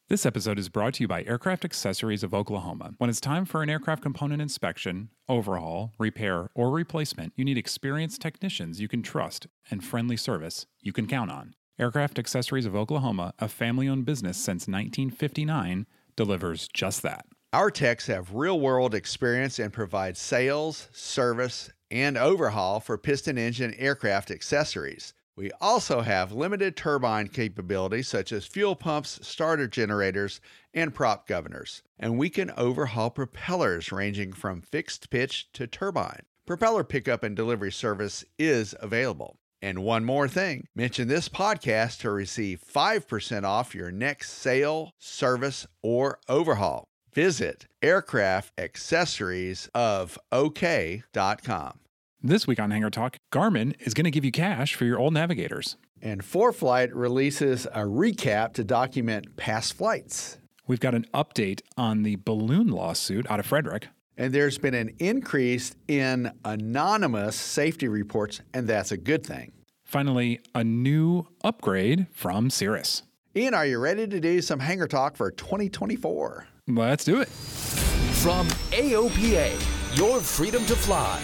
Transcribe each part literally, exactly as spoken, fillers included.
This episode is brought to you by Aircraft Accessories of Oklahoma. When it's time for an aircraft component inspection, overhaul, repair, or replacement, you need experienced technicians you can trust and friendly service you can count on. Aircraft Accessories of Oklahoma, a family-owned business since nineteen fifty-nine, delivers just that. Our techs have real-world experience and provide sales, service, and overhaul for piston engine aircraft accessories. We also have limited turbine capabilities such as fuel pumps, starter generators, and prop governors. And we can overhaul propellers ranging from fixed pitch to turbine. Propeller pickup and delivery service is available. And one more thing, mention this podcast to receive five percent off your next sale, service, or overhaul. Visit aircraft accessories of O K dot com. This week on Hangar Talk, Garmin is going to give you cash for your old navigators. And ForeFlight releases a recap to document past flights. We've got an update on the balloon lawsuit out of Frederick. And there's been an increase in anonymous safety reports, and that's a good thing. Finally, a new upgrade from Cirrus. Ian, are you ready to do some Hangar Talk for twenty twenty-four? Let's do it. From A O P A, your freedom to fly.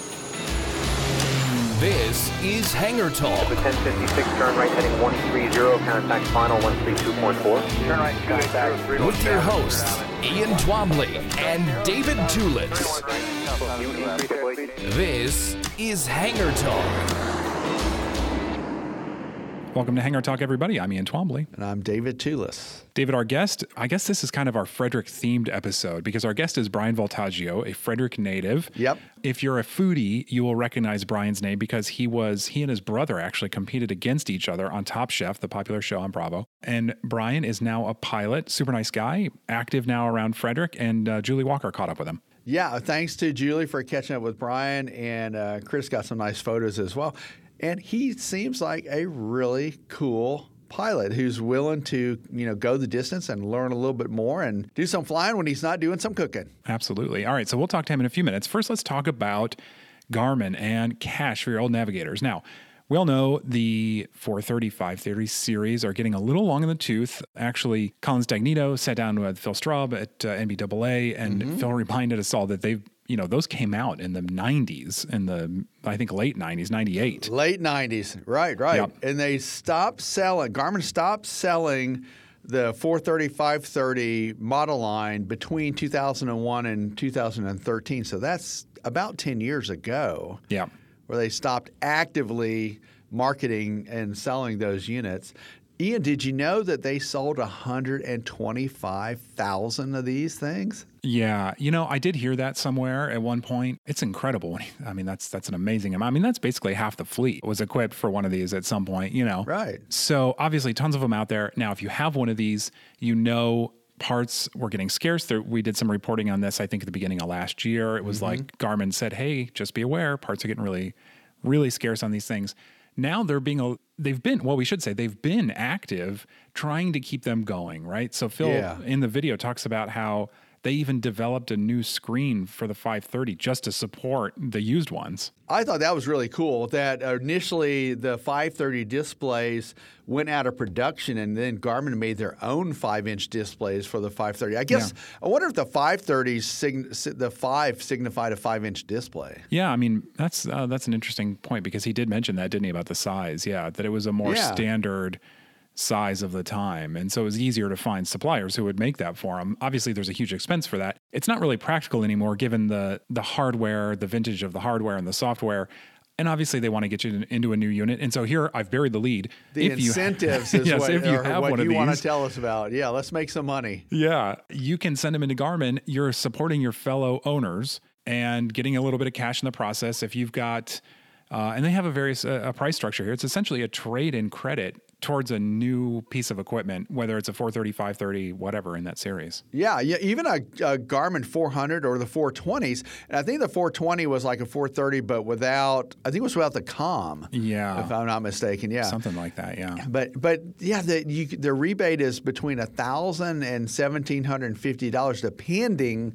This is Hangar Talk. ten fifty-six, turn right heading one three zero, contact final one three two point four. Turn right, contact. With your hosts, Ian Twombly and David Tulis. This is Hangar Talk. Welcome to Hangar Talk, everybody. I'm Ian Twombly. And I'm David Tulis. David, our guest, I guess this is kind of our Frederick-themed episode because our guest is Brian Voltaggio, a Frederick native. Yep. If you're a foodie, you will recognize Brian's name because he was, he and his brother actually competed against each other on Top Chef, the popular show on Bravo. And Brian is now a pilot, super nice guy, active now around Frederick, and uh, Julie Walker caught up with him. Yeah, thanks to Julie for catching up with Brian, and uh, Chris got some nice photos as well. And he seems like a really cool pilot who's willing to, you know, go the distance and learn a little bit more and do some flying when he's not doing some cooking. Absolutely. All right, so we'll talk to him in a few minutes. First, let's talk about Garmin and cash for your old navigators. Now, we all know the four thirty, five thirty series are getting a little long in the tooth. Actually, Colin Stagnito sat down with Phil Straub at uh, N B A A, and mm-hmm. Phil reminded us all that they've, you know, those came out in the nineties, in the, I think, late nineties, ninety-eight. Late nineties, right, right. Yep. And they stopped selling, Garmin stopped selling the four thirty, five thirty model line between two thousand one and two thousand thirteen. So that's about ten years ago. Yeah. Where they stopped actively marketing and selling those units. Ian, did you know that they sold one hundred twenty-five thousand of these things? Yeah. You know, I did hear that somewhere at one point. It's incredible. I mean, that's that's an amazing amount. I mean, that's basically half the fleet was equipped for one of these at some point, you know. Right. So obviously tons of them out there. Now, if you have one of these, you know parts were getting scarce. There, we did some reporting on this, I think, at the beginning of last year. It was mm-hmm. like Garmin said, hey, just be aware, parts are getting really, really scarce on these things. Now they're being, a, they've been, well, we should say they've been active trying to keep them going, right? So Phil yeah. in the video talks about how they even developed a new screen for the five thirty just to support the used ones. I thought that was really cool that initially the five thirty displays went out of production and then Garmin made their own five-inch displays for the five thirty. I guess, yeah. I wonder if the five thirties, sign, the five signified a five-inch display. Yeah, I mean, that's uh, that's an interesting point because he did mention that, didn't he, about the size? Yeah, that it was a more yeah. standard size of the time. And so it was easier to find suppliers who would make that for them. Obviously, there's a huge expense for that. It's not really practical anymore given the the hardware, the vintage of the hardware and the software. And obviously, they want to get you in, into a new unit. And so here, I've buried the lead. The if incentives you, is yes, what, if you, have what one you of these, want to tell us about. Yeah, let's make some money. Yeah, you can send them into Garmin. You're supporting your fellow owners and getting a little bit of cash in the process. If you've got, uh, and they have a various uh, a price structure here. It's essentially a trade-in credit towards a new piece of equipment, whether it's a four thirty, five thirty, whatever in that series. Yeah, yeah, even a, a Garmin four hundred or the four twenties. And I think the four twenty was like a four thirty, but without, I think it was without the COM. Yeah. If I'm not mistaken, yeah. Something like that, yeah. But, but yeah, the, you, the rebate is between one thousand dollars and one thousand seven hundred fifty dollars depending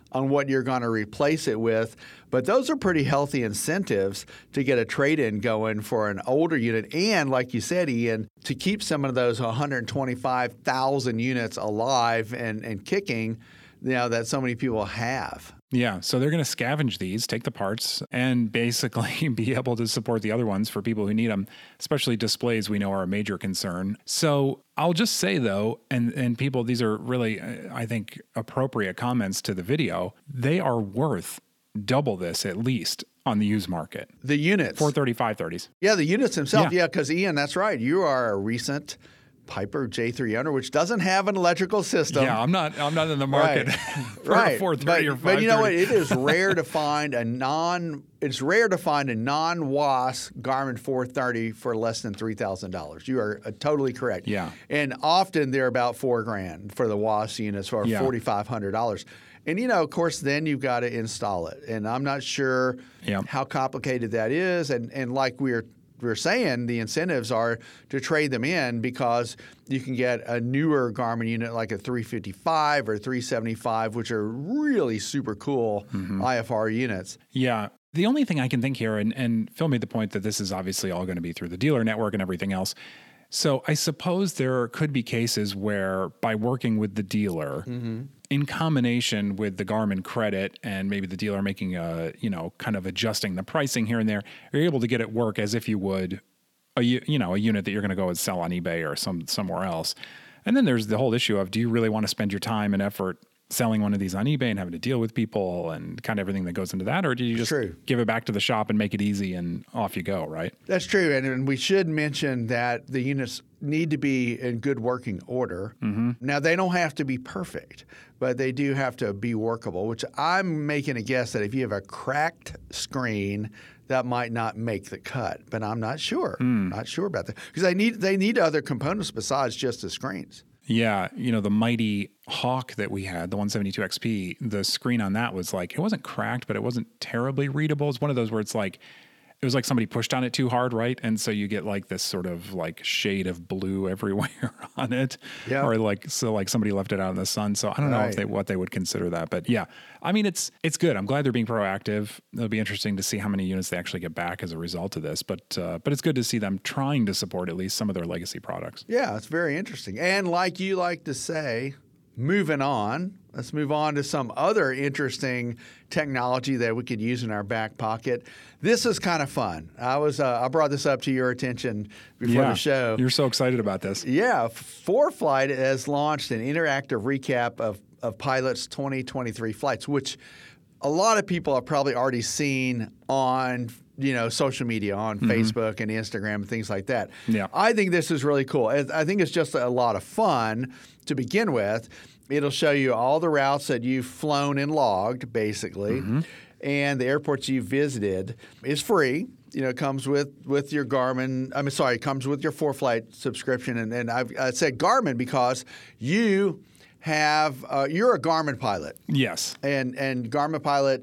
on what you're going to replace it with. But those are pretty healthy incentives to get a trade-in going for an older unit. And like you said, Ian, to keep some of those one hundred twenty-five thousand units alive and, and kicking, you know, that so many people have. Yeah, so they're going to scavenge these, take the parts, and basically be able to support the other ones for people who need them, especially displays we know are a major concern. So I'll just say, though, and, and people, these are really, I think, appropriate comments to the video, they are worth double this at least on the used market. The units. four thirty, five thirties. Yeah, the units themselves. Yeah. Yeah, because Ian, that's right. You are a recent Piper J three hundred, which doesn't have an electrical system. Yeah, I'm not I'm not in the market Right. for right. a four thirty but, or five thirty. But you know what? It is rare to find a non it's rare to find a non-W A S Garmin four thirty for less than three thousand dollars. You are uh, totally correct. Yeah. And often they're about four grand for the W A S units or Yeah. forty-five hundred dollars. And, you know, of course, then you've got to install it. And I'm not sure Yeah. how complicated that is. And, and like we're we're saying, the incentives are to trade them in because you can get a newer Garmin unit like a three fifty-five or three seventy-five, which are really super cool Mm-hmm. I F R units. Yeah. The only thing I can think here, and, and Phil made the point that this is obviously all going to be through the dealer network and everything else. So I suppose there could be cases where by working with the dealer Mm-hmm. in combination with the Garmin credit and maybe the dealer making a, you know, kind of adjusting the pricing here and there, you're able to get it work as if you would a, u- you know, a unit that you're going to go and sell on eBay or some somewhere else. And then there's the whole issue of, do you really want to spend your time and effort selling one of these on eBay and having to deal with people and kind of everything that goes into that? Or do you just True. give it back to the shop and make it easy and off you go, right? That's true. And, and we should mention that the units need to be in good working order. Mm-hmm. Now, they don't have to be perfect, but they do have to be workable, which I'm making a guess that if you have a cracked screen, that might not make the cut. But I'm not sure. Mm. Not sure about that. Because they need, they need other components besides just the screens. Yeah, you know, the mighty Hawk that we had, the one seventy-two X P, the screen on that was like, it wasn't cracked, but it wasn't terribly readable. It's one of those where it's like, it was like somebody pushed on it too hard, right? And so you get like this sort of like shade of blue everywhere on it. Yeah. Or like, so like somebody left it out in the sun. So I don't know if Right. they, what they would consider that, but yeah, I mean, it's, it's good. I'm glad they're being proactive. It'll be interesting to see how many units they actually get back as a result of this, but, uh, but it's good to see them trying to support at least some of their legacy products. Yeah, it's very interesting. And like you like to say, moving on, let's move on to some other interesting technology that we could use in our back pocket. This is kind of fun. I was uh, I brought this up to your attention before Yeah, the show. You're so excited about this. Yeah, ForeFlight has launched an interactive recap of, of pilots' twenty twenty-three flights, which a lot of people have probably already seen on you know social media, on mm-hmm. Facebook and Instagram and things like that. Yeah. I think this is really cool. I think it's just a lot of fun to begin with. It'll show you all the routes that you've flown and logged, basically, mm-hmm. and the airports you've visited. It's free. You know, it comes with, with your Garmin. I mean, sorry, it comes with your ForeFlight subscription. And, and I've I said Garmin because you have uh, you're a Garmin pilot. Yes. And and Garmin Pilot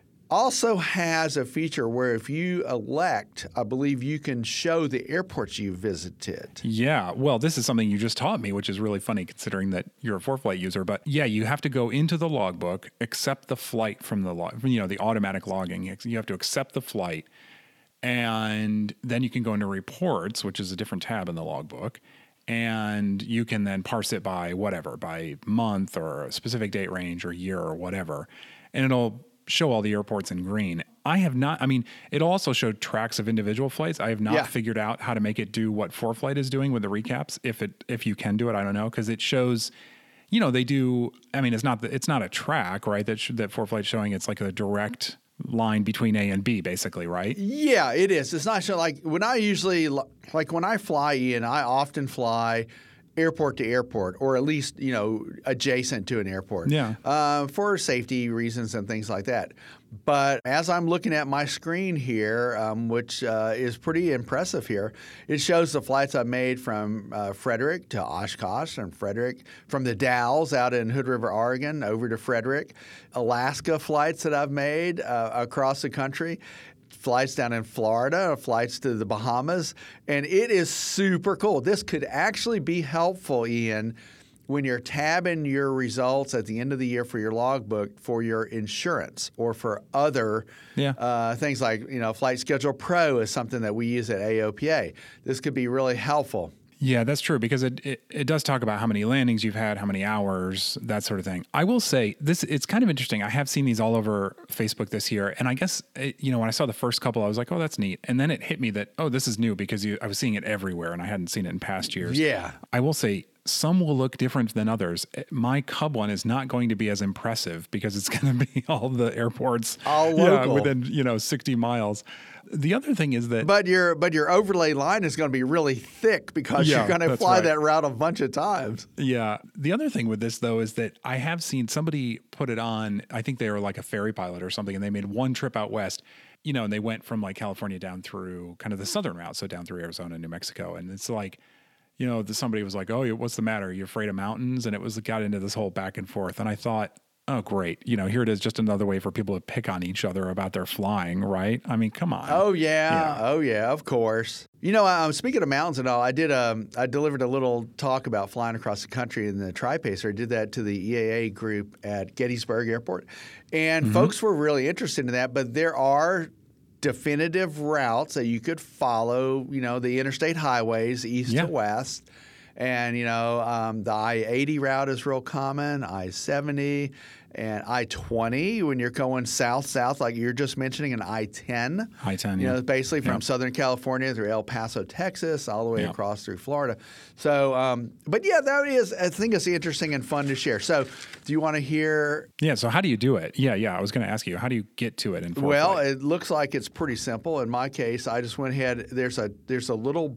also has a feature where if you elect, I believe you can show the airports you visited. Yeah. Well, this is something you just taught me, which is really funny considering that you're a ForeFlight user. But yeah, you have to go into the logbook, accept the flight from the log, you know, the automatic logging. You have to accept the flight. And then you can go into reports, which is a different tab in the logbook. And you can then parse it by whatever, by month or a specific date range or year or whatever. And it'll show all the airports in green. I have not, I mean, it also showed tracks of individual flights. I have not Yeah. figured out how to make it do what ForeFlight is doing with the recaps. If it, if you can do it, I don't know. Cause it shows, you know, they do, I mean, it's not, the, it's not a track, right? That sh- that ForeFlight's showing. It's like a direct line between A and B, basically, right? Yeah, it is. It's not so like when I usually, like when I fly in, I often fly airport to airport, or at least, you know, adjacent to an airport. Yeah. Uh, for safety reasons and things like that. But as I'm looking at my screen here, um, which uh, is pretty impressive here, it shows the flights I've made from uh, Frederick to Oshkosh, and Frederick from the Dalles out in Hood River, Oregon, over to Frederick, Alaska flights that I've made uh, across the country, flights down in Florida, flights to the Bahamas, and it is super cool. This could actually be helpful, Ian, when you're tabbing your results at the end of the year for your logbook for your insurance or for other Yeah. uh, things like, you know, Flight Schedule Pro is something that we use at A O P A. This could be really helpful. Yeah, that's true because it, it it does talk about how many landings you've had, how many hours, that sort of thing. I will say this, it's kind of interesting. I have seen these all over Facebook this year. And I guess, it, you know, when I saw the first couple, I was like, oh, that's neat. And then it hit me that, oh, this is new because you, I was seeing it everywhere and I hadn't seen it in past years. Yeah. I will say some will look different than others. My Cub one is not going to be as impressive because it's going to be all the airports All yeah, local. within, you know, sixty miles. The other thing is that But your but your overlay line is going to be really thick because Yeah, you're going to that's fly right. that route a bunch of times. Yeah. The other thing with this, though, is that I have seen somebody put it on. I think they were like a ferry pilot or something, and they made one trip out west, you know, and they went from like California down through kind of the southern route. So down through Arizona, New Mexico. And it's like, you know, the, somebody was like, oh, what's the matter? You're afraid of mountains? And it was got into this whole back and forth. And I thought, oh, great. You know, here it is, just another way for people to pick on each other about their flying, right? I mean, come on. Oh yeah, Yeah. oh yeah, of course. You know, I'm speaking of mountains and all. I did um, I delivered a little talk about flying across the country in the Tri-Pacer. I did that to the E A A group at Gettysburg Airport, and Mm-hmm. folks were really interested in that. But there are definitive routes that you could follow. You know, the interstate highways, east Yeah. to west. And, you know, um, the I eighty route is real common, I seventy, and I twenty when you're going south-south, like you're just mentioning, and I ten. I ten, You yeah. know, basically from Yeah. Southern California through El Paso, Texas, all the way Yeah. across through Florida. So, um, but yeah, that is, I think it's interesting and fun to share. So, do you want to hear? Yeah. So how do you do it? Yeah. Yeah. I was going to ask you, how do you get to it in four Well, flight? it looks like it's pretty simple. In my case, I just went ahead. There's a there's a little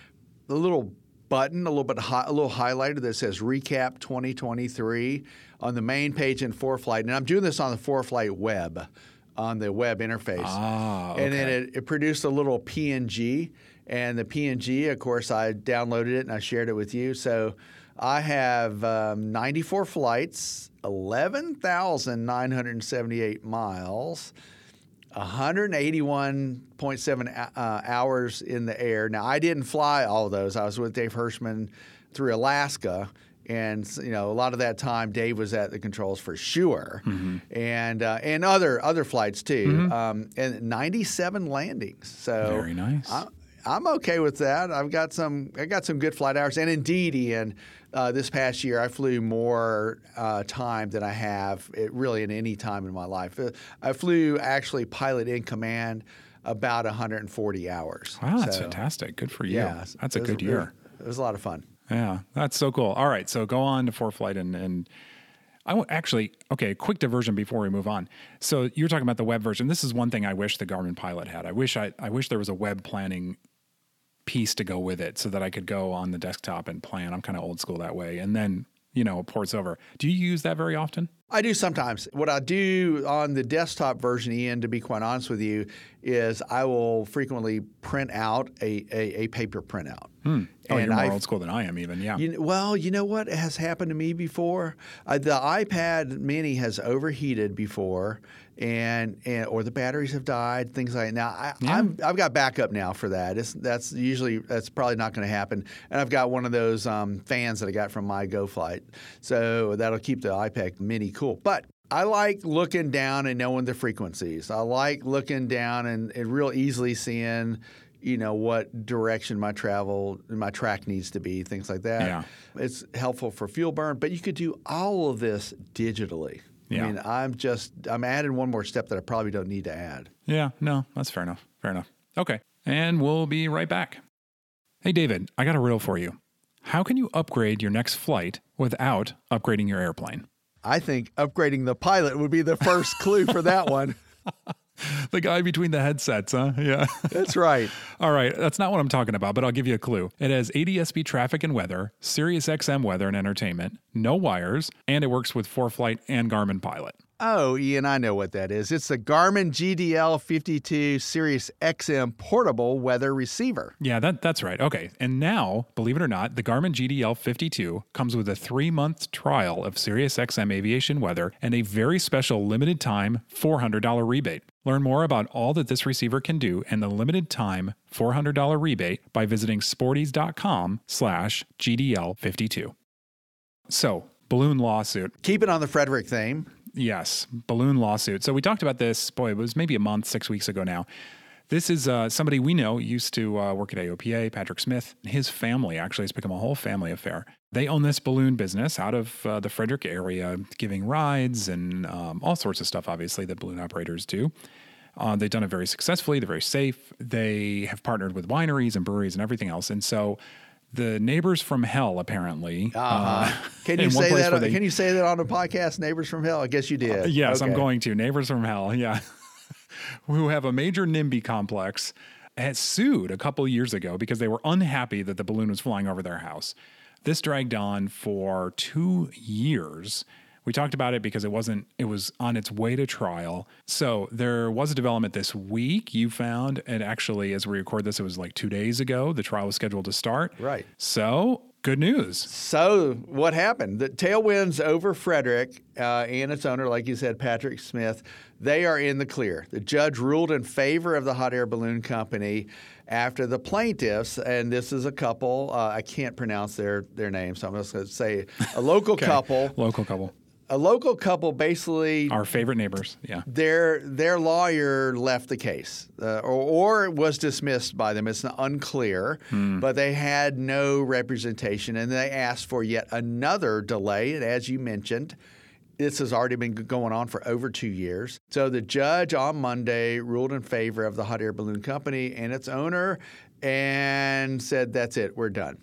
a little button, a little bit hi- a little highlighter that says Recap twenty twenty-three on the main page in four flight, and I'm doing this on the four flight web, on the web interface. Ah, And then okay. it, it produced a little P N G, and the P N G, of course, I downloaded it and I shared it with you. So I have um, ninety-four flights, eleven thousand nine hundred seventy-eight miles. one hundred eighty-one point seven uh, hours in the air. Now, I didn't fly all of those. I was with Dave Hirschman through Alaska. And, you know, a lot of that time, Dave was at the controls for sure. Mm-hmm. And uh, and other other flights, too. Um, and ninety-seven landings. So Very nice. I, I'm okay with that. I've got some I got some good flight hours. And indeed, Ian, uh, this past year I flew more uh, time than I have it really in any time in my life. Uh, I flew actually pilot in command about one hundred forty hours. Wow, that's So, fantastic. Good for you. Yeah, That's a it was- good year. It was a lot of fun. Yeah, that's so cool. All right, so go on to four flight and and I w- actually okay. Quick diversion before we move on. So you're talking about the web version. This is one thing I wish the Garmin Pilot had. I wish I I wish there was a web planning piece to go with it so that I could go on the desktop and plan. I'm kind of old school that way, and then you know ports over. Do you use that very often? I do sometimes. What I do on the desktop version, Ian, to be quite honest with you, is I will frequently print out a, a, a paper printout. Hmm. Oh, And you're more I- old school than I am, even. Yeah. You, well, you know what has happened to me before? Uh, the iPad Mini has overheated before, and, and or the batteries have died, things like that. Now, I, Yeah. I'm, I've got backup now for that. It's, that's usually that's probably not going to happen. And I've got one of those um, fans that I got from my GoFlight, so that'll keep the iPad Mini cool. But I like looking down and knowing the frequencies. I like looking down and, and real easily seeing, you know, what direction my travel, my track needs to be, things like that. Yeah. It's helpful for fuel burn, but you could do all of this digitally. Yeah. I mean, I'm just, I'm adding one more step that I probably don't need to add. Yeah, no, that's fair enough. Fair enough. Okay. And we'll be right back. Hey, David, I got a riddle for you. How can you upgrade your next flight without upgrading your airplane? I think upgrading the pilot would be the first clue for that one. The guy between the headsets, huh? Yeah. That's right. All right. That's not what I'm talking about, but I'll give you a clue. It has A D S B traffic and weather, Sirius X M weather and entertainment, no wires, and it works with four flight and Garmin Pilot. Oh, Ian, I know what that is. It's the Garmin G D L fifty-two Sirius X M portable weather receiver. Yeah, that, that's right. Okay. And now, believe it or not, the Garmin G D L fifty-two comes with a three-month trial of Sirius X M aviation weather and a very special limited time four hundred dollars rebate. Learn more about all that this receiver can do and the limited time four hundred dollars rebate by visiting sporties.com slash GDL52. So, balloon lawsuit. Keep it on the Frederick theme. Yes, balloon lawsuit. So we talked about this, boy, it was maybe a month, six weeks ago now. This is uh, somebody we know used to uh, work at A O P A, Patrick Smith. His family actually has become a whole family affair. They own this balloon business out of uh, the Frederick area, giving rides and um, all sorts of stuff, obviously, that balloon operators do. Uh, they've done it very successfully. They're very safe. They have partnered with wineries and breweries and everything else. And so the neighbors from hell, apparently. Uh-huh. Uh, can you in one say place that? where they- Can you say that on the podcast, Neighbors from Hell? I guess you did. Uh, yes, I'm Okay. going to. Neighbors from hell, yeah. Who have a major NIMBY complex, had sued a couple years ago because they were unhappy that the balloon was flying over their house. This dragged on for two years. We talked about it because it wasn't, it was on its way to trial. So there was a development this week you found, and actually, as we record this, it was like two days ago. The trial was scheduled to start. Right. So good news. So what happened? The tailwinds over Frederick uh, and its owner, like you said, Patrick Smith, they are in the clear. The judge ruled in favor of the hot air balloon company after the plaintiffs, and this is a couple, uh, I can't pronounce their, their name, so I'm just going to say a local Okay. couple. Local couple. A local couple basically Our favorite neighbors. Yeah. their their lawyer left the case uh, or, or was dismissed by them. It's unclear, Hmm. but they had no representation, and they asked for yet another delay. And as you mentioned, this has already been going on for over two years. So the judge on Monday ruled in favor of the hot air balloon company and its owner and said, that's it, we're done.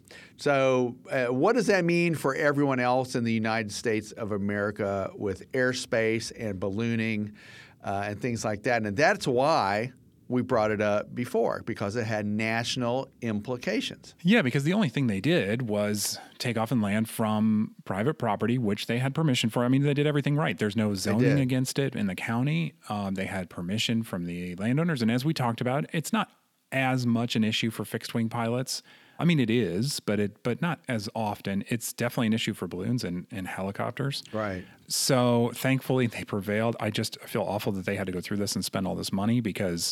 So uh, what does that mean for everyone else in the United States of America with airspace and ballooning uh, and things like that? And that's why we brought it up before, because it had national implications. Yeah, because the only thing they did was take off and land from private property, which they had permission for. I mean, they did everything right. There's no zoning did. against it in the county. Um, they had permission from the landowners. And as we talked about, it's not as much an issue for fixed wing pilots. I mean, it is, but it but not as often. It's definitely an issue for balloons and, and helicopters. Right. So thankfully they prevailed. I just feel awful that they had to go through this and spend all this money because,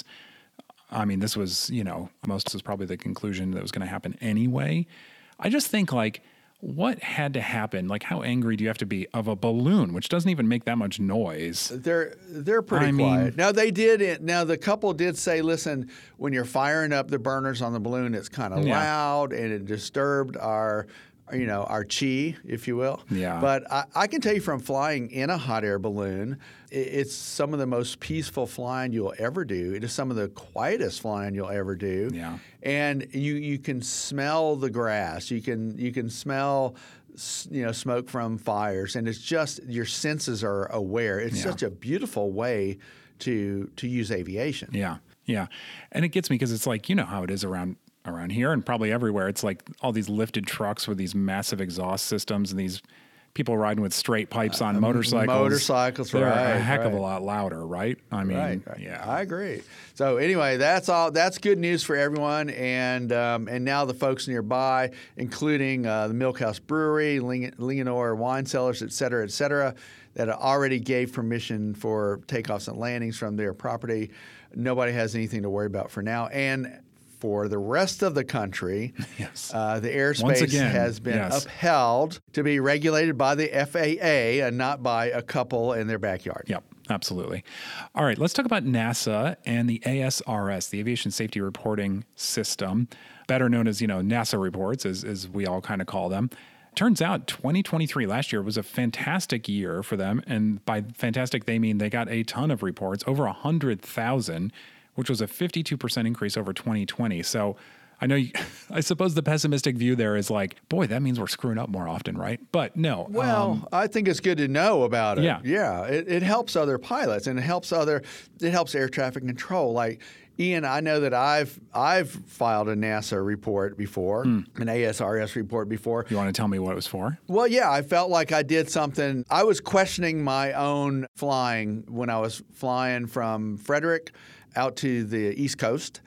I mean, this was, you know, most this was probably the conclusion that was going to happen anyway. I just think, like, what had to happen? Like, how angry do you have to be of a balloon, which doesn't even make that much noise? They're they're pretty I mean- quiet. Now they did it. Now the couple did say, listen, when you're firing up the burners on the balloon, it's kind of Yeah. loud and it disturbed our, you know, our chi, if you will. Yeah. But I, I can tell you from flying in a hot air balloon, i- it's some of the most peaceful flying you'll ever do. It is some of the quietest flying you'll ever do. Yeah. And you you can smell the grass. You can you can smell s- you know smoke from fires, and it's just your senses are aware. It's Yeah. such a beautiful way to to use aviation. Yeah, yeah. And it gets me because it's like, you know how it is around around here and probably everywhere. It's like all these lifted trucks with these massive exhaust systems and these people riding with straight pipes on motorcycles. motorcycles, They're right, a heck of a right. lot louder, right? I mean, Right, right. yeah. I agree. So anyway, that's all. That's good news for everyone, and um, and now the folks nearby, including uh, the Milkhouse Brewery, Ling- Leonore Wine Cellars, et cetera, et cetera, that already gave permission for takeoffs and landings from their property. Nobody has anything to worry about for now, and for the rest of the country, Yes. uh, the Once airspace again, has been yes. upheld to be regulated by the F A A and not by a couple in their backyard. Yep, absolutely. All right, let's talk about NASA and the A S R S, the Aviation Safety Reporting System, better known as, you know, NASA reports, as, as we all kind of call them. Turns out twenty twenty-three, last year, was a fantastic year for them. And by fantastic, they mean they got a ton of reports, over one hundred thousand, which was a fifty-two percent increase over twenty twenty. So I know, you, I suppose the pessimistic view there is like, boy, that means we're screwing up more often, right? But no. Well, um, I think it's good to know about it. Yeah. yeah. It, it helps other pilots, and it helps other. It helps air traffic control. Like Ian, I know that I've I've filed a NASA report before, an A S R S report before. you want to tell me what it was for? Well, yeah, I felt like I did something. I was questioning my own flying when I was flying from Frederick out to the East Coast.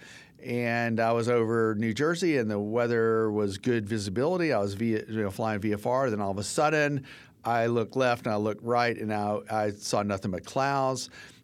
And I was over New Jersey, and the weather was good visibility. I was via, you know, flying V F R. Then all of a sudden, I looked left and I looked right, and I, I saw nothing but clouds.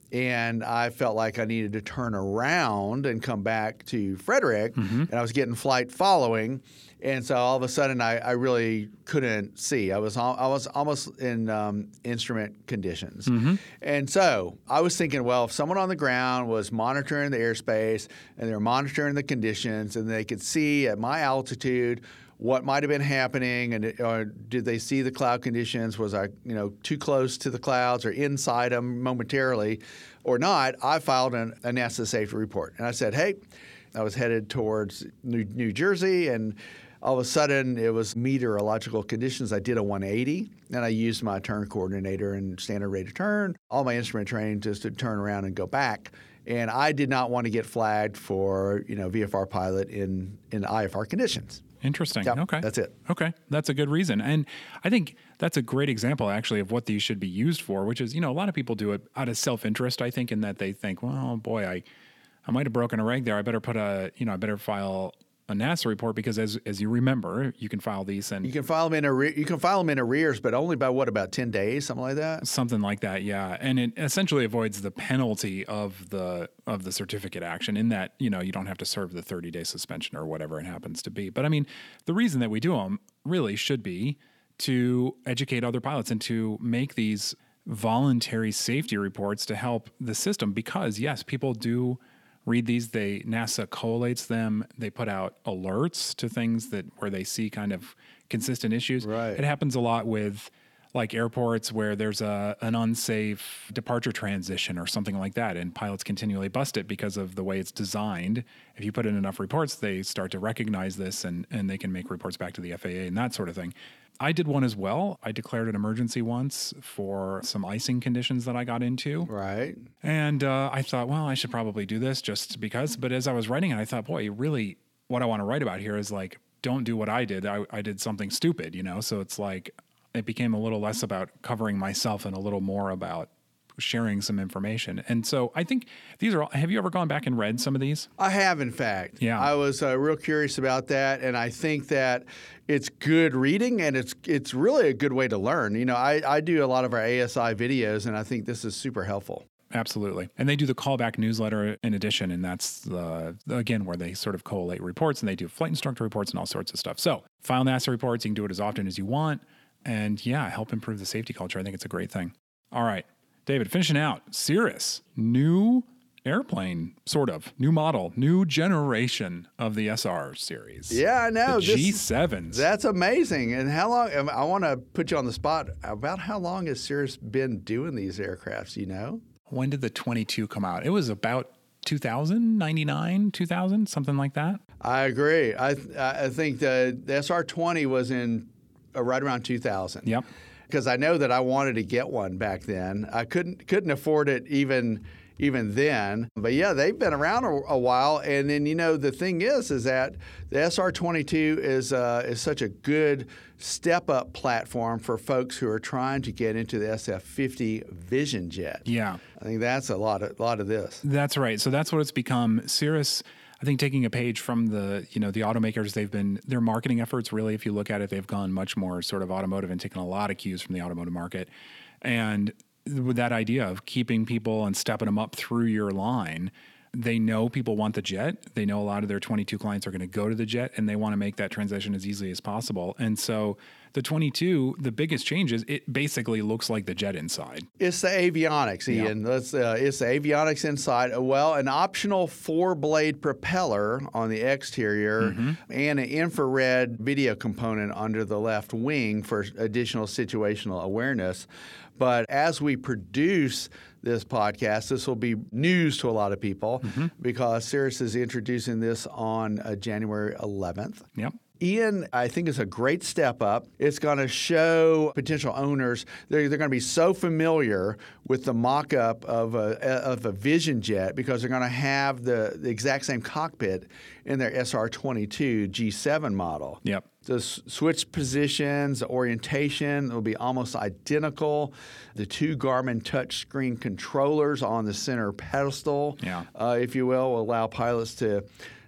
and I felt like I needed to turn around and come back to Frederick, mm-hmm. and I was getting flight following. And so all of a sudden, I, I really couldn't see. I was I was almost in um, instrument conditions. Mm-hmm. And so I was thinking, well, if someone on the ground was monitoring the airspace and they're monitoring the conditions and they could see at my altitude what might have been happening, and or did they see the cloud conditions? Was I, you know, too close to the clouds or inside them momentarily or not? I filed an, a NASA safety report. And I said, hey, I was headed towards New, New Jersey, and all of a sudden, it was meteorological conditions. I did a one eighty, and I used my turn coordinator and standard rate of turn, all my instrument training just to turn around and go back. And I did not want to get flagged for, you know, V F R pilot in, in I F R conditions. Interesting. Yep, okay. That's it. Okay. That's a good reason. And I think that's a great example, actually, of what these should be used for, which is, you know, a lot of people do it out of self-interest, I think, in that they think, well, boy, I, I might have broken a reg there. I better put a, you know, I better file a NASA report, because as as you remember, you can file these and you can file them in arrears. You can file them in arrears, but only by what, about ten days, something like that. Something like that, yeah. And it essentially avoids the penalty of the of the certificate action, in that, you know, you don't have to serve the thirty day suspension or whatever it happens to be. But I mean, the reason that we do them really should be to educate other pilots and to make these voluntary safety reports to help the system, because yes, people do read these. They NASA collates them. They put out alerts to things that where they see kind of consistent issues. Right. It happens a lot with like airports where there's a an unsafe departure transition or something like that, and pilots continually bust it because of the way it's designed. If you put in enough reports, they start to recognize this, and and they can make reports back to the F A A and that sort of thing. I did one as well. I declared an emergency once for some icing conditions that I got into. Right. And uh, I thought, well, I should probably do this just because. But as I was writing it, I thought, boy, really, what I want to write about here is like, don't do what I did. I, I did something stupid, you know? So it's like, it became a little less about covering myself and a little more about sharing some information. And so I think these are all, have you ever gone back and read some of these? I have, in fact. Yeah. I was uh, real curious about that, and I think that it's good reading, and it's it's really a good way to learn. You know, I, I do a lot of our A S I videos, and I think this is super helpful. Absolutely. And they do the callback newsletter in addition, and that's, the again, where they sort of collate reports, and they do flight instructor reports and all sorts of stuff. So file NASA reports. You can do it as often as you want, and yeah, help improve the safety culture. I think it's a great thing. All right. David, finishing out, Cirrus, new airplane, sort of, new model, new generation of the S R series. Yeah, I know. The G sevens. That's amazing. And how long, I want to put you on the spot, about how long has Cirrus been doing these aircrafts, you know? When did the twenty-two come out? It was about two thousand, ninety-nine, two thousand, something like that. I agree. I I think the, the S R twenty was in uh, right around two thousand. Yep. Because I know that I wanted to get one back then. I couldn't couldn't afford it even even then. But yeah, they've been around a, a while. And then, you know, the thing is, is that the S R twenty-two is uh, is such a good step up platform for folks who are trying to get into the S F fifty Vision Jet. Yeah, I think that's a lot of lot of this. That's right. So that's what it's become. Cirrus, I think, taking a page from the, you know, the automakers, they've been, their marketing efforts, really, if you look at it, they've gone much more sort of automotive and taken a lot of cues from the automotive market. And with that idea of keeping people and stepping them up through your line, they know people want the jet. They know a lot of their twenty-two clients are going to go to the jet, and they want to make that transition as easily as possible. And so the twenty-two, the biggest change is it basically looks like the jet inside. It's the avionics, Ian. Yeah. Let's, uh, it's the avionics inside. Well, an optional four-blade propeller on the exterior, mm-hmm. and an infrared video component under the left wing for additional situational awareness. But as we produce this podcast, this will be news to a lot of people, mm-hmm. because Cirrus is introducing this on uh, January eleventh. Yep. Ian, I think it's a great step up. It's going to show potential owners, they're, they're going to be so familiar with the mock-up of a, of a Vision Jet, because they're going to have the, the exact same cockpit in their S R twenty-two G seven model. Yep. The switch positions, the orientation will be almost identical. The two Garmin touchscreen controllers on the center pedestal, yeah. uh, if you will, will allow pilots to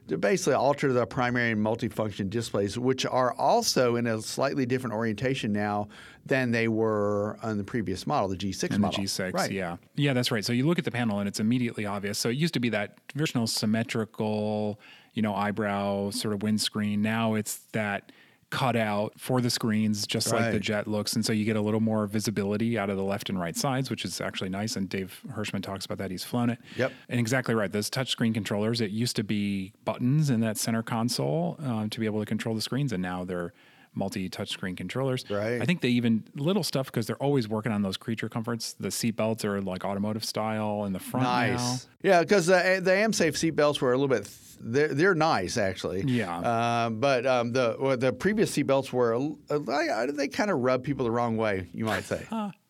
to basically alter the primary and multifunction displays, which are also in a slightly different orientation now than they were on the previous model, the G six and model. the G six, right. yeah. Yeah, that's right. So you look at the panel and it's immediately obvious. So it used to be that traditional symmetrical, you know, eyebrow sort of windscreen. Now it's that cut out for the screens, just Right. like the Jet looks. And so you get a little more visibility out of the left and right sides, which is actually nice. And Dave Hirschman talks about that. He's flown it. Yep. And exactly right. Those touchscreen controllers, it used to be buttons in that center console um, to be able to control the screens. And now they're multi-touchscreen controllers. Right. I think they even, little stuff, because they're always working on those creature comforts. The seat belts are like automotive style in the front now. Nice. Yeah, because the, the AmSafe seat belts were a little bit, th- they're, they're nice, actually. Yeah. Um, but um, the well, the previous seat belts were, uh, they kind of rub people the wrong way, you might say.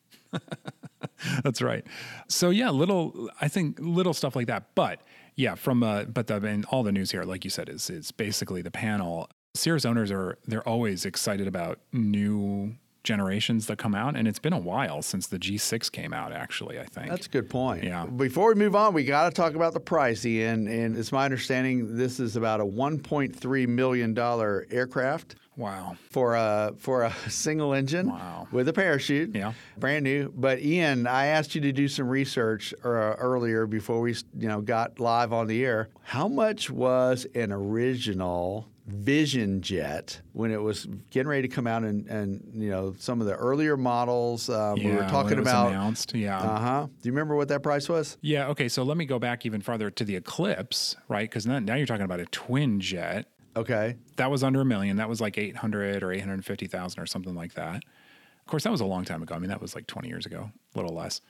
That's right. So yeah, little, I think little stuff like that. But yeah, from, uh, but the, and all the news here, like you said, is, is basically the panel. Cirrus owners are, they're always excited about new generations that come out. And it's been a while since the G six came out, actually, I think. That's a good point. Yeah. Before we move on, we got to talk about the price, Ian. And it's my understanding this is about a one point three million dollars aircraft. Wow. For a for a single engine Wow. with a parachute, Yeah. brand new. But Ian, I asked you to do some research uh, earlier before we you know got live on the air. How much was an original Vision Jet when it was getting ready to come out, and, and you know some of the earlier models um, Yeah, we were when talking it was about? announced, yeah. Uh huh. Do you remember what that price was? Yeah. Okay. So let me go back even farther to the Eclipse, right? Because now you're talking about a twin jet. Okay. That was under a million. That was like eight hundred or eight hundred fifty thousand or something like that. Of course, that was a long time ago. I mean, that was like twenty years ago, a little less.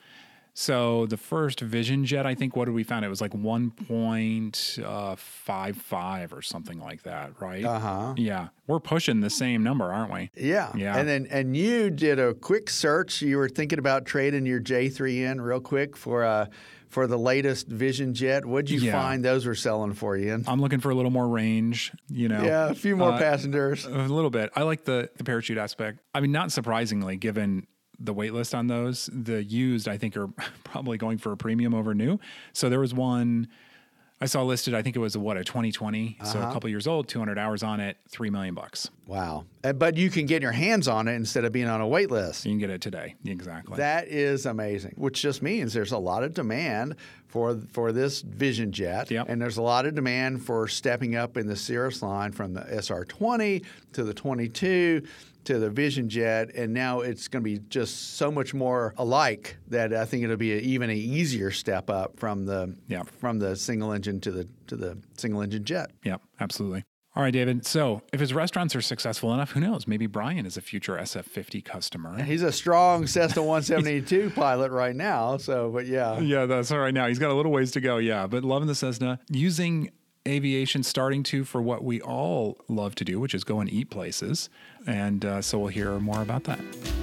So the first Vision Jet, I think, what did we find? It was like one point five five or something like that, right? Uh-huh. Yeah. We're pushing the same number, aren't we? Yeah. Yeah. And then and you did a quick search. You were thinking about trading your J three in real quick for uh for the latest Vision Jet. What'd you Yeah. find those were selling for, Ian? I'm looking for a little more range, you know. Yeah, a few more Uh, passengers. A little bit. I like the, the parachute aspect. I mean, not surprisingly, given the wait list on those, the used, I think, are probably going for a premium over new. So there was one I saw listed, I think it was, what, a twenty twenty. Uh-huh. So a couple years old, two hundred hours on it, three million bucks. Wow. Uh, But you can get your hands on it instead of being on a wait list. You can get it today. Exactly. That is amazing, which just means there's a lot of demand for for this Vision Jet. Yep. And there's a lot of demand for stepping up in the Cirrus line from the S R twenty to the twenty-two to the Vision Jet, and now it's going to be just so much more alike that I think it'll be a, even an easier step up from the Yep. from the single engine to the to the single engine jet. Yep, absolutely. All right, David. So if his restaurants are successful enough, who knows? Maybe Brian is a future S F fifty customer. He's a strong Cessna one seventy-two pilot right now, so but yeah. Yeah, that's all right now. He's got a little ways to go, yeah. But loving the Cessna, using aviation starting to for what we all love to do, which is go and eat places. And uh, so we'll hear more about that.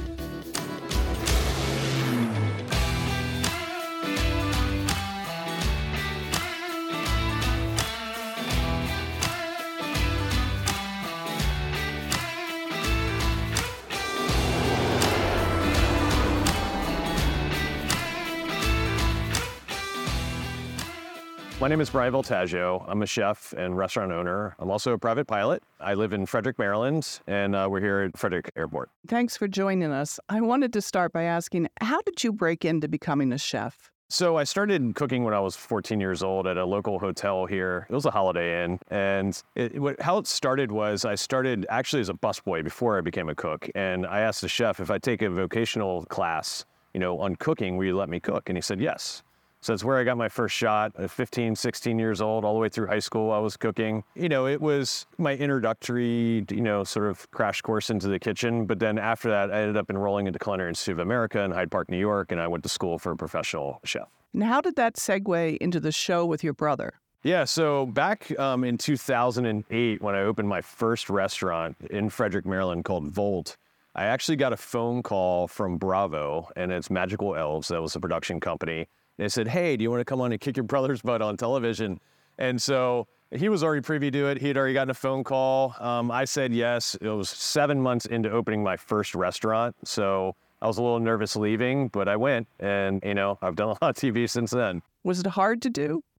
My name is Brian Voltaggio. I'm a chef and restaurant owner. I'm also a private pilot. I live in Frederick, Maryland, and uh, we're here at Frederick Airport. Thanks for joining us. I wanted to start by asking, how did you break into becoming a chef? So I started cooking when I was fourteen years old at a local hotel here. It was a Holiday Inn. And it, what, how it started was I started actually as a busboy before I became a cook. And I asked the chef, if I take a vocational class, you know, on cooking, will you let me cook? And he said, yes. So that's where I got my first shot at fifteen, sixteen years old, all the way through high school. I was cooking. You know, it was my introductory, you know, sort of crash course into the kitchen. But then after that, I ended up enrolling into Culinary Institute of America in Hyde Park, New York, and I went to school for a professional chef. And how did that segue into the show with your brother? Yeah, so back um, in two thousand eight, when I opened my first restaurant in Frederick, Maryland called Volt, I actually got a phone call from Bravo, and it's Magical Elves. That was a production company. They said, hey, do you want to come on and kick your brother's butt on television? And so he was already privy to it. He had already gotten a phone call. Um, I said yes. It was seven months into opening my first restaurant. So I was a little nervous leaving, but I went. And, you know, I've done a lot of T V since then. Was it hard to do?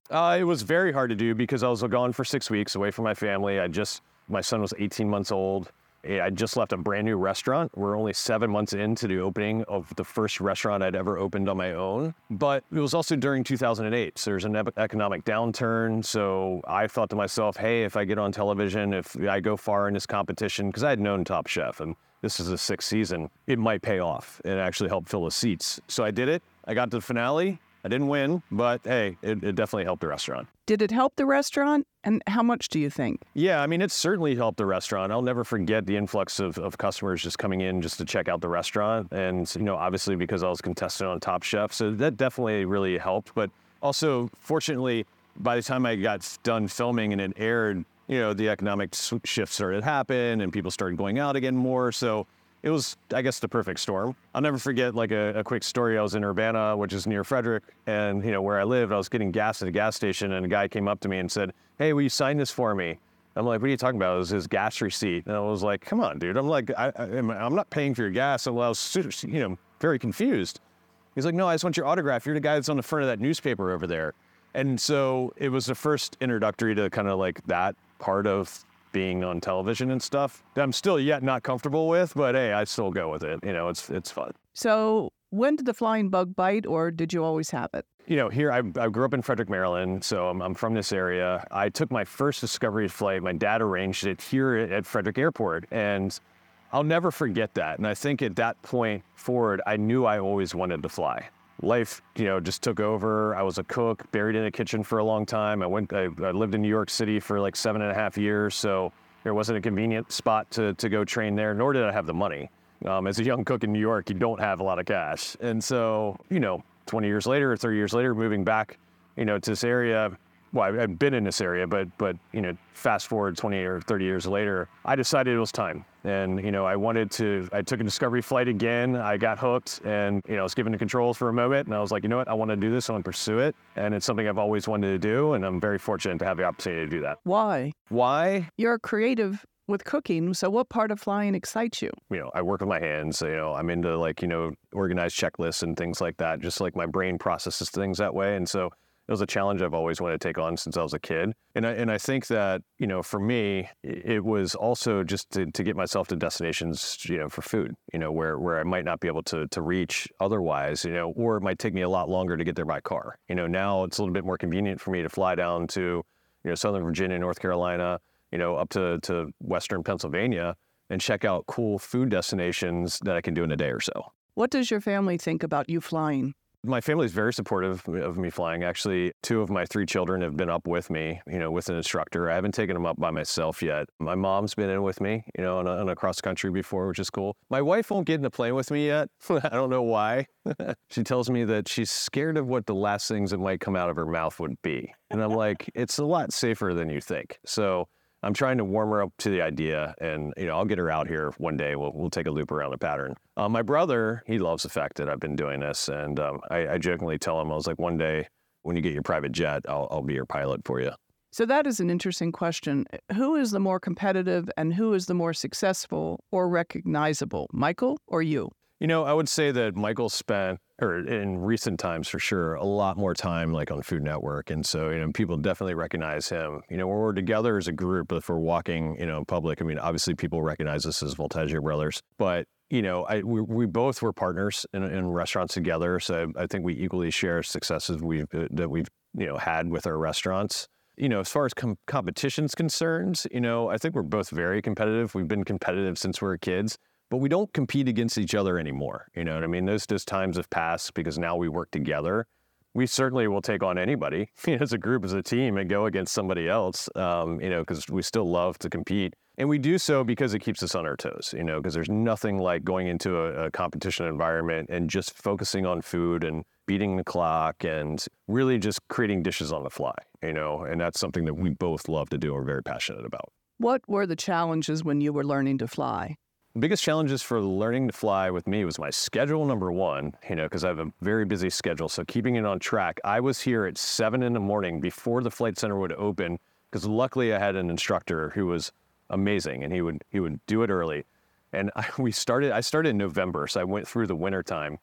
Uh, it was very hard to do because I was gone for six weeks away from my family. I just, my son was eighteen months old. I just left a brand new restaurant. We're only seven months into the opening of the first restaurant I'd ever opened on my own. But it was also during two thousand eight. So there's an economic downturn. So I thought to myself, hey, if I get on television, if I go far in this competition, because I had known Top Chef and this is the sixth season, it might pay off and actually help fill the seats. So I did it. I got to the finale. I didn't win, but hey, it, it definitely helped the restaurant. Did it help the restaurant? And how much do you think? Yeah, I mean, it certainly helped the restaurant. I'll never forget the influx of, of customers just coming in just to check out the restaurant. And, you know, obviously because I was contestant on Top Chef, so that definitely really helped. But also, fortunately, by the time I got done filming and it aired, you know, the economic shift started to happen and people started going out again more. So it was, I guess, the perfect storm. I'll never forget, like, a, a quick story. I was in Urbana, which is near Frederick, and, you know, where I lived, I was getting gas at a gas station, and a guy came up to me and said, hey, will you sign this for me? I'm like, what are you talking about? It was his gas receipt. And I was like, come on, dude. I'm like, I, I, I'm not paying for your gas. And I was, you know, very confused. He's like, no, I just want your autograph. You're the guy that's on the front of that newspaper over there. And so it was the first introductory to kind of like that part of being on television and stuff that I'm still yet not comfortable with, but hey, I still go with it. You know, it's it's fun. So when did the flying bug bite, or did you always have it? You know, here, I, I grew up in Frederick, Maryland, so I'm, I'm from this area. I took my first Discovery flight. My dad arranged it here at, at Frederick Airport, and I'll never forget that. And I think at that point forward, I knew I always wanted to fly. Life, you know, just took over. I was a cook, buried in a kitchen for a long time. I went, I, I lived in New York City for like seven and a half years, so there wasn't a convenient spot to, to go train there, nor did I have the money. Um, as a young cook in New York, you don't have a lot of cash. And so, you know, twenty years later or thirty years later, moving back, you know, to this area, well, I've been in this area, but, but you know, fast forward twenty or thirty years later, I decided it was time. And, you know, I wanted to, I took a Discovery flight again, I got hooked, and, you know, I was given the controls for a moment, and I was like, you know what, I want to do this, I want to pursue it. And it's something I've always wanted to do, and I'm very fortunate to have the opportunity to do that. Why? Why? You're a creative with cooking, so what part of flying excites you? You know, I work with my hands, you know, I'm into like, you know, organized checklists and things like that, just like my brain processes things that way. And so it was a challenge I've always wanted to take on since I was a kid. And I, and I think that, you know, for me, it was also just to, to get myself to destinations, you know, for food, you know, where, where I might not be able to, to reach otherwise, you know, or it might take me a lot longer to get there by car. You know, now it's a little bit more convenient for me to fly down to, you know, Southern Virginia, North Carolina, you know, up to, to Western Pennsylvania and check out cool food destinations that I can do in a day or so. What does your family think about you flying? My family is very supportive of me flying. Actually, two of my three children have been up with me, you know, with an instructor. I haven't taken them up by myself yet. My mom's been in with me, you know, on a, on a cross country before, which is cool. My wife won't get in the plane with me yet. I don't know why. She tells me that she's scared of what the last things that might come out of her mouth would be. And I'm like, it's a lot safer than you think. So I'm trying to warm her up to the idea, and, you know, I'll get her out here one day. We'll we'll take a loop around the pattern. Uh, my brother, he loves the fact that I've been doing this, and um, I, I jokingly tell him, I was like, one day when you get your private jet, I'll I'll be your pilot for you. So that is an interesting question. Who is the more competitive and who is the more successful or recognizable, Michael or you? You know, I would say that Michael spent, or in recent times for sure, a lot more time like on Food Network. And so, you know, people definitely recognize him. You know, when we're together as a group, if we're walking, you know, in public, I mean, obviously people recognize us as Voltaggio brothers. But, you know, I, we, we both were partners in, in restaurants together. So I think we equally share successes we've, that we've, you know, had with our restaurants. You know, as far as com- competition's concerned, you know, I think we're both very competitive. We've been competitive since we were kids. But we don't compete against each other anymore. You know what I mean? Those just times have passed because now we work together. We certainly will take on anybody, you know, as a group, as a team, and go against somebody else, um, you know, because we still love to compete. And we do so because it keeps us on our toes, you know, because there's nothing like going into a, a competition environment and just focusing on food and beating the clock and really just creating dishes on the fly, you know, and that's something that we both love to do and are very passionate about. What were the challenges when you were learning to fly? The biggest challenges for learning to fly with me was my schedule, number one, you know, because I have a very busy schedule. So keeping it on track. I was here at seven in the morning before the flight center would open, because luckily I had an instructor who was amazing, and he would he would do it early. And I, we started, I started in November, so I went through the winter time.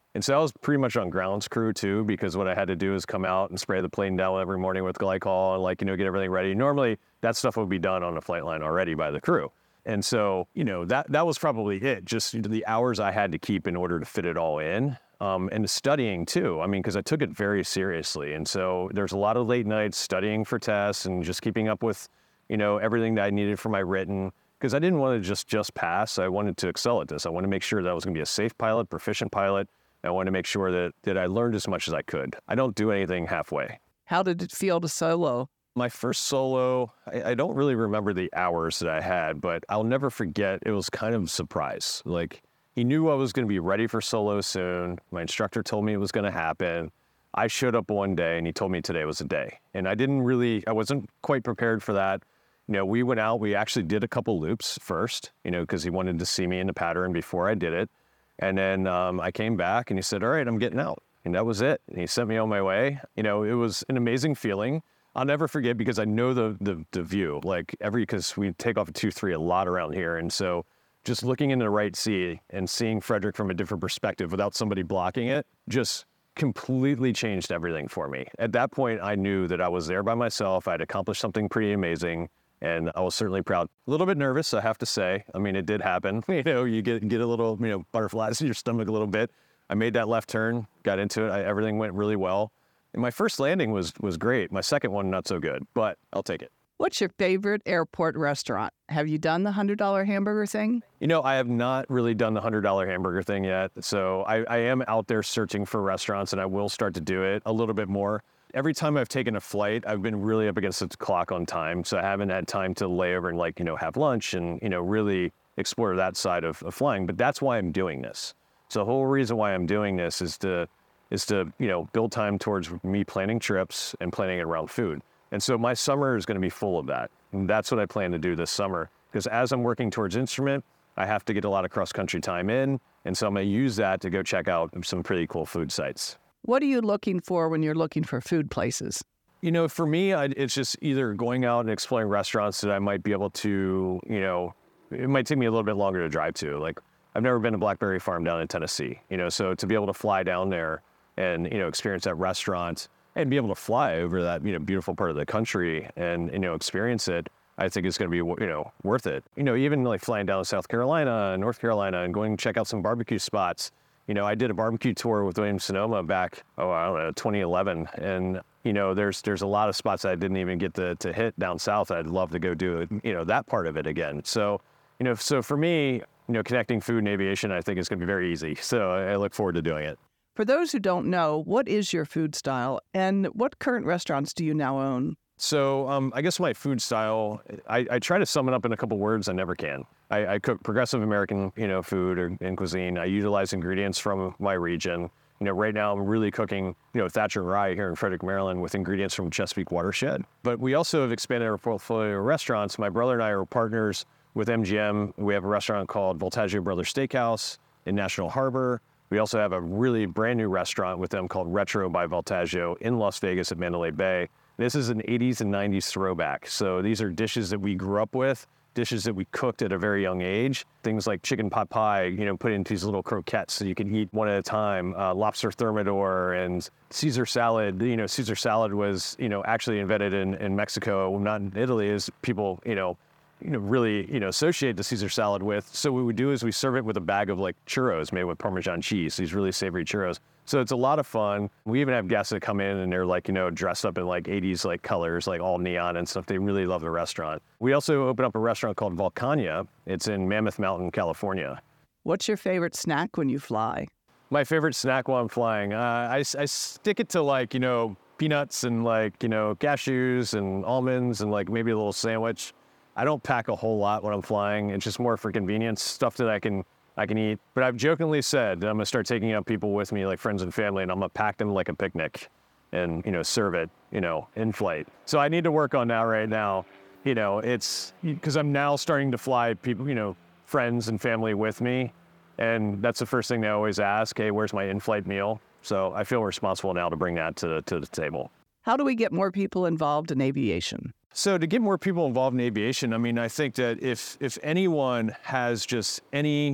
And so I was pretty much on grounds crew too, because what I had to do is come out and spray the plane down every morning with glycol and like, you know, get everything ready. Normally that stuff would be done on a flight line already by the crew. And so, you know, that, that was probably it, just you know, the hours I had to keep in order to fit it all in. Um, and the studying too. I mean, because I took it very seriously. And so there's a lot of late nights studying for tests and just keeping up with, you know, everything that I needed for my written, because I didn't want to just, just pass. I wanted to excel at this. I wanted to make sure that I was going to be a safe pilot, proficient pilot. I wanted to make sure that, that I learned as much as I could. I don't do anything halfway. How did it feel to solo? My first solo, I, I don't really remember the hours that I had, but I'll never forget, it was kind of a surprise. Like, he knew I was going to be ready for solo soon. My instructor told me it was going to happen. I showed up one day and he told me today was the day. And I didn't really, I wasn't quite prepared for that. You know, we went out, we actually did a couple loops first, you know, because he wanted to see me in the pattern before I did it. And then um, I came back and he said, all right, I'm getting out. And that was it. And he sent me on my way. You know, it was an amazing feeling. I'll never forget because I know the the, the view, like every, because we take off a two three a lot around here. And so just looking into the right sea and seeing Frederick from a different perspective without somebody blocking it just completely changed everything for me. At that point, I knew that I was there by myself. I'd accomplished something pretty amazing. And I was certainly proud. A little bit nervous, I have to say. I mean, it did happen. You know, you get get a little, you know, butterflies in your stomach a little bit. I made that left turn, got into it. I, everything went really well. And my first landing was was great. My second one, not so good, but I'll take it. What's your favorite airport restaurant? Have you done the one hundred dollar hamburger thing? You know, I have not really done the one hundred dollar hamburger thing yet. So I, I am out there searching for restaurants, and I will start to do it a little bit more. Every time I've taken a flight, I've been really up against the clock on time. So I haven't had time to lay over and like, you know, have lunch and, you know, really explore that side of, of flying. But that's why I'm doing this. So the whole reason why I'm doing this is to, is to, you know, build time towards me planning trips and planning it around food. And so my summer is going to be full of that. And that's what I plan to do this summer. Because as I'm working towards instrument, I have to get a lot of cross-country time in. And so I'm going to use that to go check out some pretty cool food sites. What are you looking for when you're looking for food places? You know, for me, I, it's just either going out and exploring restaurants that I might be able to, you know, it might take me a little bit longer to drive to. Like, I've never been to Blackberry Farm down in Tennessee, you know, so to be able to fly down there and, you know, experience that restaurant and be able to fly over that, you know, beautiful part of the country and, you know, experience it, I think it's going to be, you know, worth it. You know, even like flying down to South Carolina, North Carolina, and going to check out some barbecue spots. You know, I did a barbecue tour with Williams Sonoma back, oh, I don't know, twenty eleven. And, you know, there's there's a lot of spots that I didn't even get to, to hit down south. I'd love to go do it, you know, that part of it again. So, you know, so for me, you know, connecting food and aviation, I think is going to be very easy. So I, I look forward to doing it. For those who don't know, what is your food style and what current restaurants do you now own? So um, I guess my food style, I, I try to sum it up in a couple words. I never can. I, I cook progressive American, you know, food or, and cuisine. I utilize ingredients from my region. You know, right now I'm really cooking, you know, Thatcher Rye here in Frederick, Maryland with ingredients from Chesapeake Watershed. But we also have expanded our portfolio of restaurants. My brother and I are partners with M G M. We have a restaurant called Voltaggio Brothers Steakhouse in National Harbor. We also have a really brand new restaurant with them called Retro by Voltaggio in Las Vegas at Mandalay Bay. This is an eighties and nineties throwback. So these are dishes that we grew up with, dishes that we cooked at a very young age. Things like chicken pot pie, you know, put into these little croquettes so you can eat one at a time. Uh, lobster thermidor and Caesar salad. You know, Caesar salad was, you know, actually invented in, in Mexico, not in Italy, as people, you know, you know, really, you know, associate the Caesar salad with. So what we do is we serve it with a bag of like churros made with Parmesan cheese, these really savory churros. So it's a lot of fun. We even have guests that come in and they're like, you know, dressed up in like eighties like colors, like all neon and stuff. They really love the restaurant. We also opened up a restaurant called Volcania. It's in Mammoth Mountain, California. What's your favorite snack when you fly? My favorite snack while I'm flying, uh, I, I stick it to like, you know, peanuts and like, you know, cashews and almonds and like maybe a little sandwich. I don't pack a whole lot when I'm flying. It's just more for convenience, stuff that I can I can eat. But I've jokingly said that I'm gonna start taking out people with me, like friends and family, and I'm gonna pack them like a picnic and, you know, serve it, you know, in flight. So I need to work on that right now. You know, it's because I'm now starting to fly people, you know, friends and family with me. And that's the first thing they always ask, hey, where's my in-flight meal? So I feel responsible now to bring that to, to the table. How do we get more people involved in aviation? So to get more people involved in aviation, I mean, I think that if if anyone has just any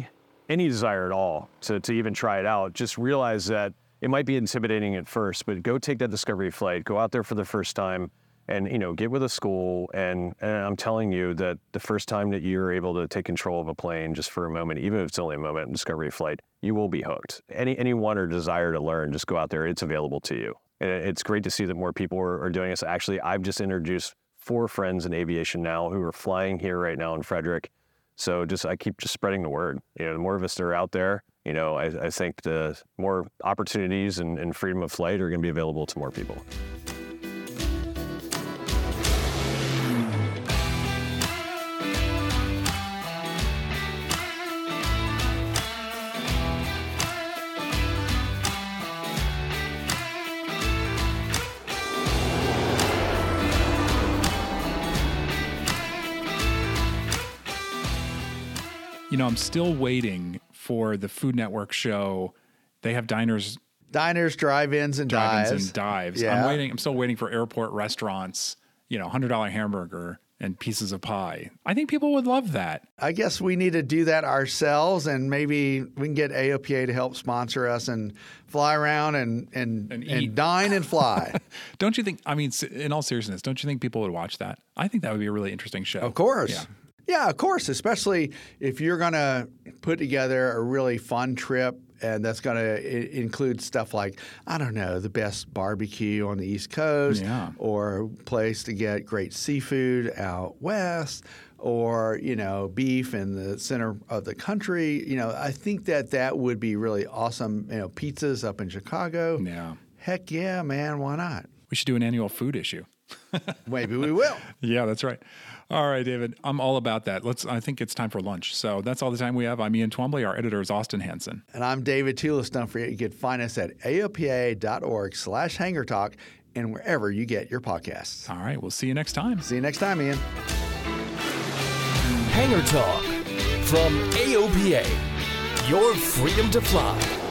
any desire at all to, to even try it out, just realize that it might be intimidating at first, but go take that discovery flight, go out there for the first time, and, you know, get with a school. And, and I'm telling you that the first time that you're able to take control of a plane just for a moment, even if it's only a moment in discovery flight, you will be hooked. Any, any want or desire to learn, just go out there. It's available to you. And it's great to see that more people are, are doing this. Actually, I've just introduced four friends in aviation now who are flying here right now in Frederick. So just, I keep just spreading the word. You know, the more of us that are out there, you know, I, I think the more opportunities and, and freedom of flight are going to be available to more people. You know, I'm still waiting for the Food Network show. They have diners, Diners, drive-ins, and drive-ins dives. and dives. Yeah. I'm waiting. I'm still waiting for airport restaurants, you know, one hundred dollar hamburger and pieces of pie. I think people would love that. I guess we need to do that ourselves, and maybe we can get A O P A to help sponsor us and fly around and and, And and, eat. dine and fly. Don't you think, I mean, s- in all seriousness, don't you think people would watch that? I think that would be a really interesting show. Of course. Yeah. Yeah, of course, especially if you're going to put together a really fun trip and that's going to include stuff like, I don't know, the best barbecue on the East Coast, Yeah. or a place to get great seafood out west, or, you know, beef in the center of the country. You know, I think that that would be really awesome. You know, pizzas up in Chicago. Yeah. Heck yeah, man, why not? We should do an annual food issue. Maybe we will. Yeah, that's right. All right, David, I'm all about that. Let's. I think it's time for lunch. So that's all the time we have. I'm Ian Twombly. Our editor is Austin Hansen. And I'm David Tulis. Don't forget, you can find us at aopa.org slash Hanger Talk and wherever you get your podcasts. All right, we'll see you next time. See you next time, Ian. Hanger Talk from A O P A. Your freedom to fly.